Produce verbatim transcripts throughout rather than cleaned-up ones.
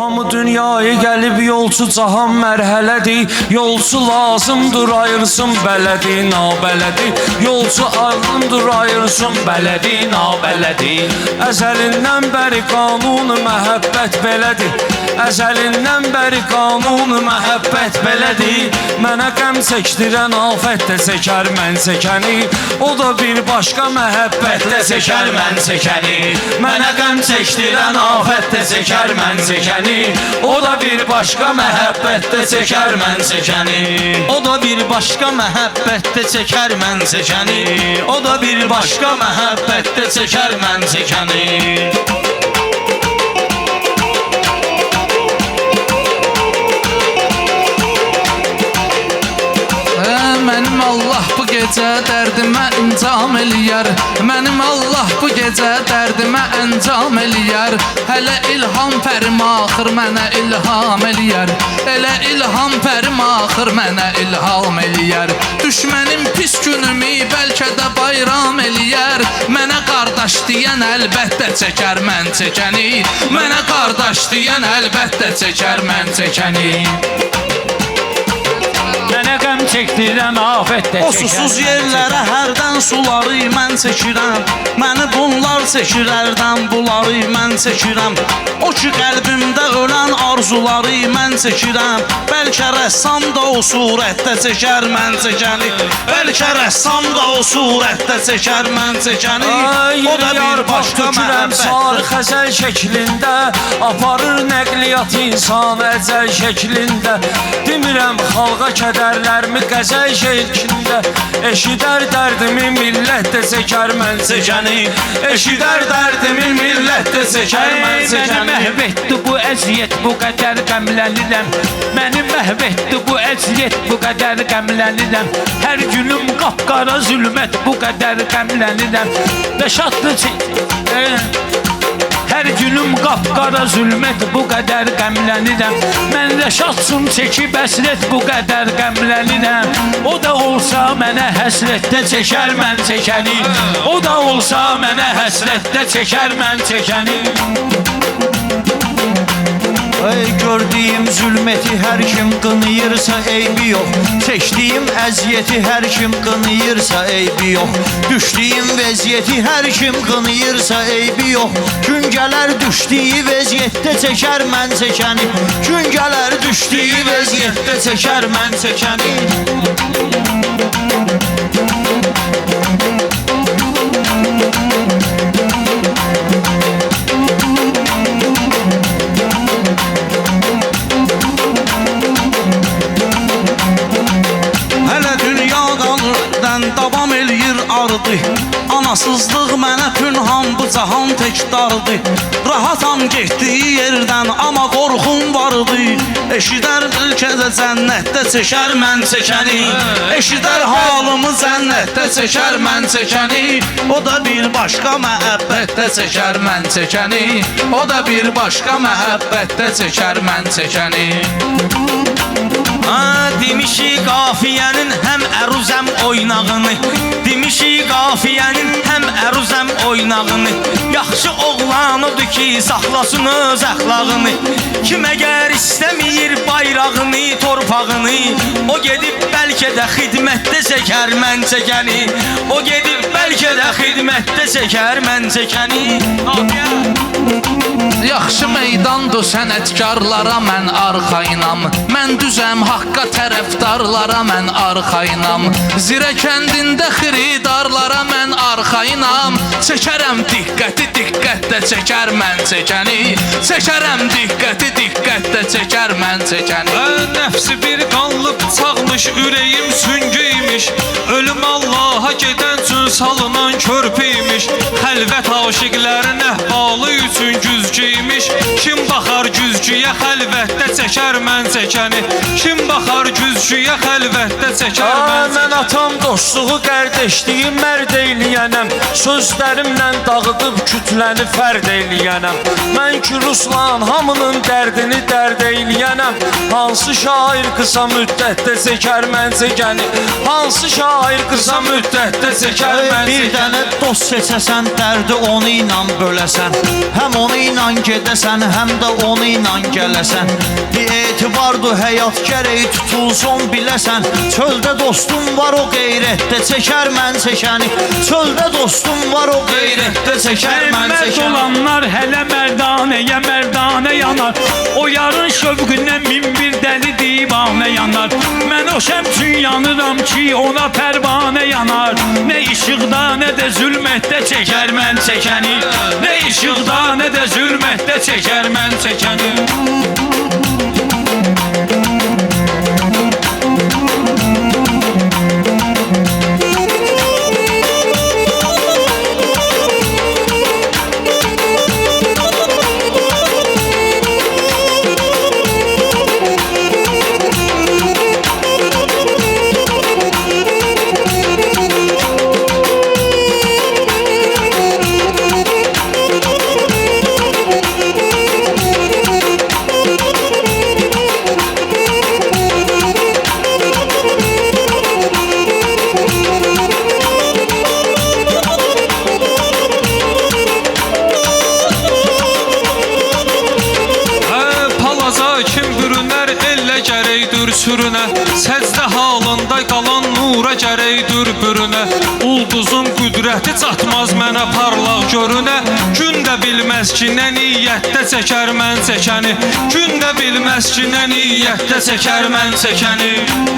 Hamı dünyaya gəlib yolcu cahan mərhələdir. Yolcu lazımdır ayırsın bələdi, nabələdi. Yolcu lazımdır ayırsın bələdi, nabələdi. Əzəlindən bəri qanunu məhəbbət belədir. Əzəlindən bəri qanunu məhəbbət belədir. Mənə qəm çəkdirən afət də çəkər mən çəkəni. O da bir başqa məhəbbət də çəkər mən çəkəni. Mənə qəm çəkdirən afət də çəkər mən çəkəni. O da bir başqa məhəbbət də çəkər mən çəkəni. O da bir başqa məhəbbət də çəkər mən çəkəni. O da bir başqa məhəbbət də çəkər mən çəkəni. Mənim Allah bu gecə dərdimə incam eləyər. Mənim Allah bu gecə dərdimə əncam eləyər. Hələ ilham pərim axır mənə ilham eləyər. Elə ilham pərim axır mənə ilham eləyər. Düşmənim pis günümü bəlkə də bayram eləyər. Mənə qardaş deyən əlbəttə çəkər mən çəkəni. Mənə qardaş deyən əlbəttə çəkər mən çəkəni. Mənə qəm çəkdirən afət də çəkər. O susuz yerlərə hərdən suları mən çəkirəm. Məni bunlar çəkirərdən buları mən çəkirəm. O ki qəlbimdə ölən arzuları mən çəkirəm. Bəlkə rəssam da o surətdə çəkər mən çəkəni. Bəlkə rəssam da o surətdə çəkər mən çəkəni. O da bir başqa məhəbbət. Sarı xəzəl şəklində aparır nəqliyyat insan əcəl şəklində. Demirəm xalqa kədərlərimi qəzəl şeklində. Eşidər dərdimi millət də çəkər mən çəkəni. Eşidər dərdimi millət də çəkər mən çəkəni. Məni məhv etdi bu əziyyət, bu qədər qəmlənirəm. Məni məhv etdi bu əziyyət, bu qədər qəmlənirəm. Hər günüm qapqara zülmət, bu qədər qəmlənirəm. Rəşadlı Hər günüm qapqara zülmət, bu qədər qəmlənirəm. Mən rəşadsın çəkib əsrət, bu qədər qəmlənirəm. O da olsa mənə həsrətdə çəkər mən çəkəni. O da olsa mənə həsrətdə çəkər mən çəkəni. Ey gördüyüm zülməti hər kim qınıyırsa eybi yox. Çəkdiyim əziyyəti hər kim qınıyırsa eybi yox. Düşdüyüm vəziyyəti hər kim qınıyırsa eybi yox. Gün gələr düşdüyü vəziyyətdə çəkər mən çəkəni. Gün gələr düşdüyü vəziyyətdə çəkər mən çəkəni. Davam eləyir ardı. Anasızlıq mənə pünhan, bu cahan tək dardı. Rahatam getdiyi yerdən, amma qorxum vardı. Eşidər ölkədə cənnətdə çəkər mən çəkəni. Eşidər halımı cənnətdə çəkər mən çəkəni. O da bir başqa məhəbbətdə çəkər mən çəkəni. O da bir başqa məhəbbətdə çəkər mən çəkəni. Demişik qafiyənin həm əruzəm oynağını. Demişik qafiyənin həm əruzəm oynağını. Yaxşı oğlan odur ki saxlasın öz əxlağını. Kim əgər istəmir bayrağını, torpağını, o gedib bəlkə də xidmətdə çəkər mən çəkəni. O gedib bəlkə də xidmətdə çəkər mən çəkəni. Yaxşı meydandır sənətkarlara mən arxayınam. Mən düzəm haqqa tərəfdarlara mən arxayınam. Zirə kəndində xiridarlara mən arxayınam. Çəkərəm diqqəti diqqətlə çəkər mən çəkəni. Çəkərəm diqqəti diqqətlə çəkər mən çəkəni. Nəfsi bir qanlı bıçaqmış, ürəyim süngüymüş. Ölüm Allaha gedən üçün salınan körpüymüş. Xəlvət aşiqlərin əhvalı üçün güzgüymüş. Kim baxar güzgüyə xəlvətdə çəkər mən çəkəni. Kim baxar güzgüyə xəlvətdə çəkər mən çəkəni. Mən atam dostluğu qardeşliyi mərd eyləyənəm. Sözlərimlə dağıdıb kütləni fərd eyləyənəm. Mən ki Ruslan hamının dərdini dərd eyləyənəm. Hansı şair qısa müddətdə çəkər mən çəkəni. Hansı şair qısa müddətdə çəkər mən çəkəni. Bir dənə dost seçəsən, dərdi onu ilə böləsən. Həm onu ilə gedəsən, həm də onu ilə gələsən. Bir etibardı həyat gərək tutulsun biləsən. Çöldə dostum var o qeyrətdə çəkər mən çəkəni. Çöldə dostum var o qeyrətdə çəkər mən Mərd çəkəni. olanlar hələ mərdanəyə mərdanə yanar. O yarın şövqünə min bir dəli divanə yanar. Mən o şəmçün yanıram ki ona pərvanə yanar. Nə işıqda nə də zülmətdə çəkər mən çəkəni. Nə işıqda nə də zülmətdə çəkər mən çəkəni. Sürünə, səcdə halında qalan nura gərəkdir bürünə. Ulduzun qüdrəti çatmaz mənə parlaq görünə. Gün də bilməz ki nə niyyətdə çəkər mən çəkəni. Gün də bilməz ki nə niyyətdə çəkər mən çəkəni.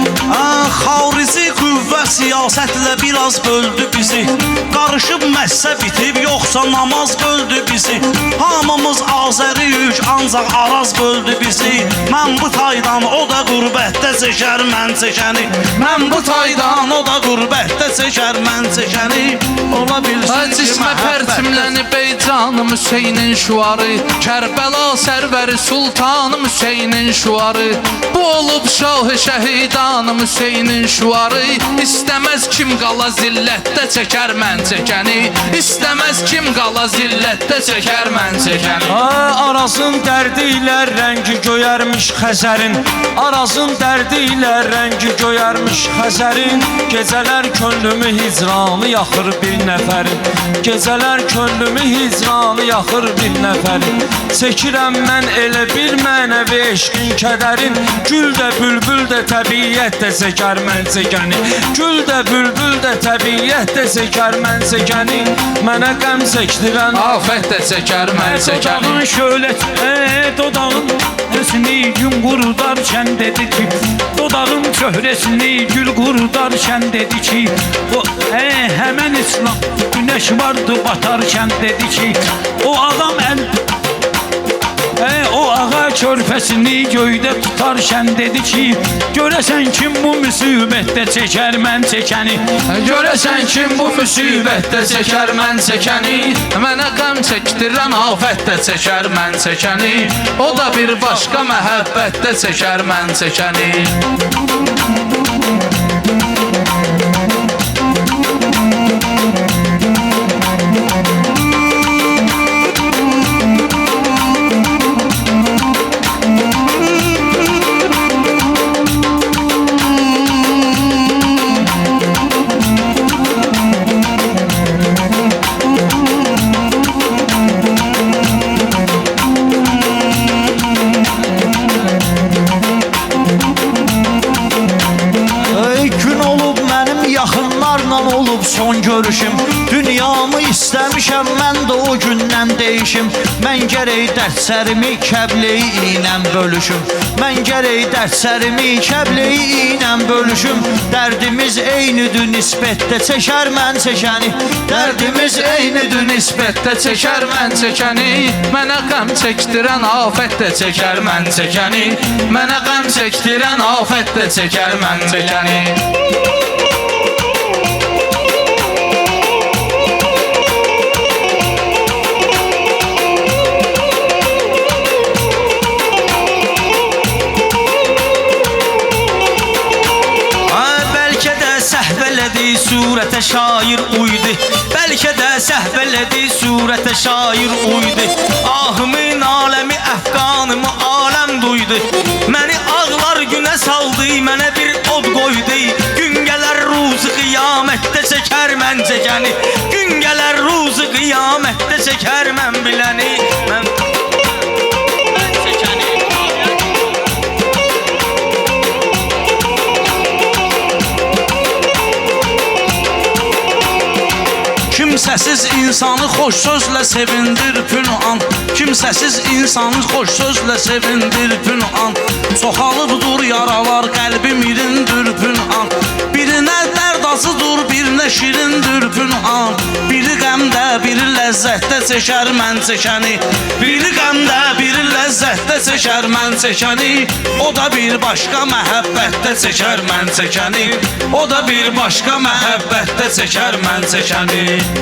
Xavrizi qüvvə siyasətlə biraz böldü bizi. Qarışıb məhsə bitib yoxsa namaz böldü bizi. Hamımız Azəri yük ancaq Araz böldü bizi. Mən bu taydan o da qürbətdə çəkər mən çəkəni. Mən bu taydan o da qürbətdə çəkər mən çəkəni. Ola bilsin ki Cismə pərçimlənib ey canım Hüseynin şuarı. Kərbəla sərvəri sultanım Hüseynin şuarı. Bu olub şah-ı şəhidanım Hüseynin şuarı. İstəməz kim qala zillətdə çəkər mən çəkəni. İstəməz kim qala zillətdə çəkər mən çəkəni. Arazın dərdi ilə rəngi göyərmiş Xəzərin. Arazın dərdi ilə rəngi göyərmiş Xəzərin. Gecələr könlümü hicranı yaxır bir nəfərin. Gecələr könlümü hicranı yaxır bir nəfərin. Çəkirəm mən elə bir mənəvi eşqin kədərin. Gül də bülbül də təbiyyət də çəkər mən çəkəni. Gül də bülbül də təbiyyət də çəkər mən çəkəni. Mənə qəm çəkdirən Afət də çəkər mən çəkəni. Dodağın şöylət, e, dodağın çöhrəsini gün qurudarkən dedi ki, dodağın çöhrəsini gül qurudarkən dedi ki, o, e, həmən İslam günəş vardı batarkən dedi ki, o ağam əl e, o ağa körpəsini göydə tutarkən dedi ki, görəsən kim bu müsibətdə çəkər mən çəkəni. Görəsən kim bu müsibətdə çəkər mən çəkəni. Mənə qəm çəkdirən afətdə çəkər mən çəkəni. O da bir başqa məhəbbətdə çəkər mən çəkəni. Son görüşüm, dünyamı istəmişəm mən də o gündən deyişim. Mən gərək dərslərimi kəbleyi ilə bölüşüm. Mən gərək dərslərimi kəbleyi ilə bölüşüm. Dərdimiz eynidir nisbətdə çəkər mən çəkəni. Dərdimiz eynidir nisbətdə çəkər mən çəkəni. Mənə qəm çəkdirən afətdə çəkər mən çəkəni. Mənə qəm çəkdirən afətdə çəkər mən çəkəni. Surətə şair uydu. Bəlkə də səhv elədi, surətə şair uydu. Ahımın aləmi, əfqanımı aləm duydu. Məni ağlar günə saldı, mənə bir od qoydu. Gün gələr ruzu qiyamətdə çəkər mən çəkəni. Gün gələr ruzu qiyamətdə çəkər mən biləni. Mən, mən çəkəni. Kimsəsiz insanı xoş sözlə sevindir pünhan. Kimsəsiz insanı xoş sözlə sevindir pünhan. Çoxalıbdır yaralar qəlbim irindir pünhan. Birinə dərd acıdır, birinə şirindir pünhan. Biri qəmdə, biri ləzzətdə çəkər mən çəkəni. Biri qəmdə, biri ləzzətdə çəkər mən çəkəni. O da bir başqa məhəbbətdə çəkər mən çəkəni. O da bir başqa məhəbbətdə çəkər mən çəkəni.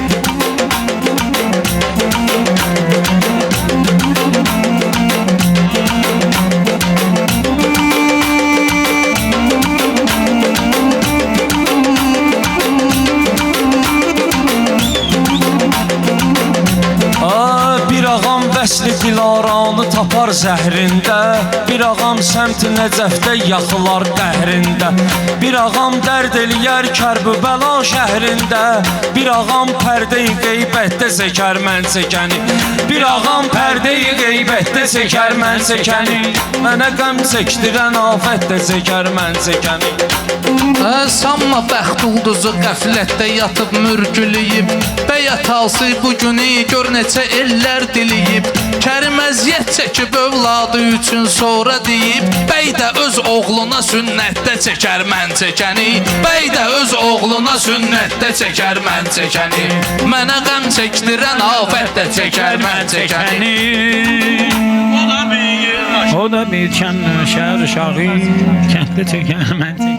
Əsli Dilaranı tapar zəhrində. Bir ağam səmt Nəcəfdə yaxılar qəhrində. Bir ağam dərd eləyər Kərbəla şəhrində. Bir ağam pərdə-i qeybətdə çəkər mən çəkəni. Bir ağam pərdə-i qeybətdə çəkər mən çəkəni. Mənə qəm çəkdirən afətdə çəkər mən çəkəni. Sanma bəxt ulduzu qəflətdə yatıb mürgüləyib. Bəyət alsı bu günü gör neçə ellər diliyib. Kərim əziyyət çəkib övladı üçün sonra deyib. Bəy də öz oğluna sünnətdə çəkər mən çəkəni. Bəy də öz oğluna sünnətdə çəkər mən çəkəni. Mənə qəm çəkdirən afətdə çəkər mən çəkəni. O da bir kənd şəhər uşağı, kənddə çəkər mən çəkəni.